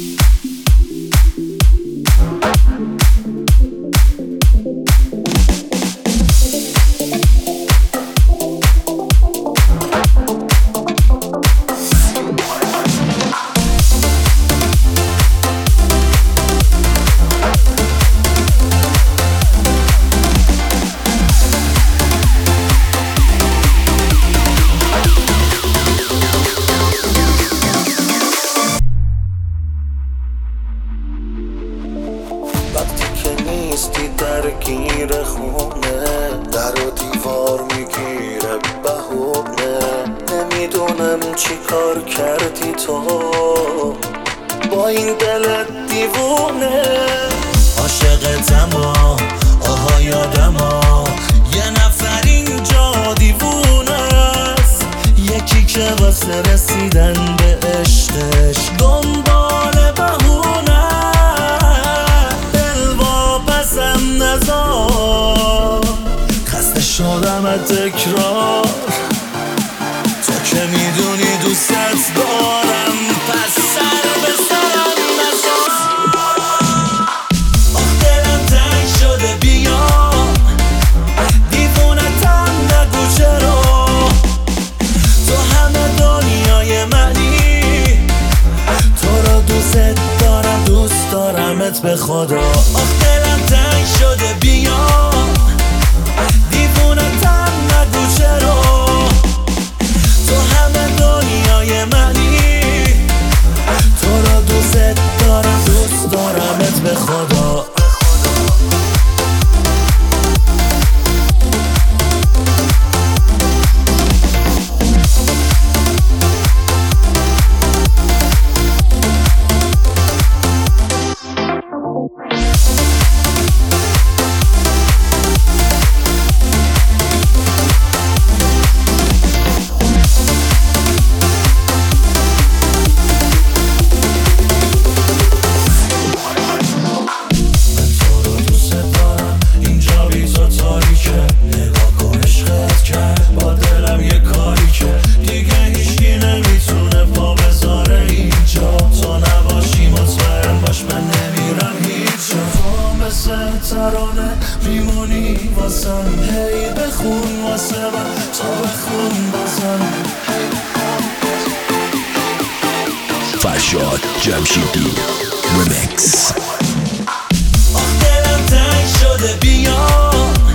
درگیر خونه در و دیوار میگیره بهونه نمیدونم چی کار کردی تو با این دلت دیوونه عاشقتم آها یادم یه نفر اینجا دیوونه است یکی که واسه رسیدن به عشقش دنبال بهونه دل واپسم نذار خسته شدم از تکرار تو که میدونی دوستت دارم پس سر به سرم نذار آخ دلم تنگ شده بیا دیوونتم نگو چرا تو همه دنیای منی تو رو دوست دارمت به خدا آخ دلم تنگ شده بیا دیوونتم نگو چرا تو همه دنیای منی تو رو دوست دارمت به خدا ترانه میمونی واسم هی بخون واسه من تا بخون بازم فرشاد جمشیدی ریمیکس آخ دلم تنگ شده بیا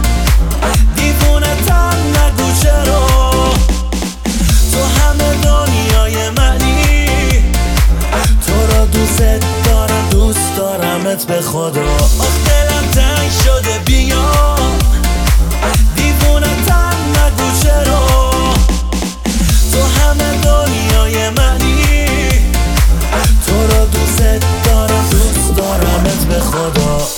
دیوونتم نگو چرا تو همه دنیای منی تو رو دوست دارمت به خدا آخ دلم تنگ شده بیا دیوونتم نگو چرا تو همه دنیای منی تو رو دوست دارمت به خدا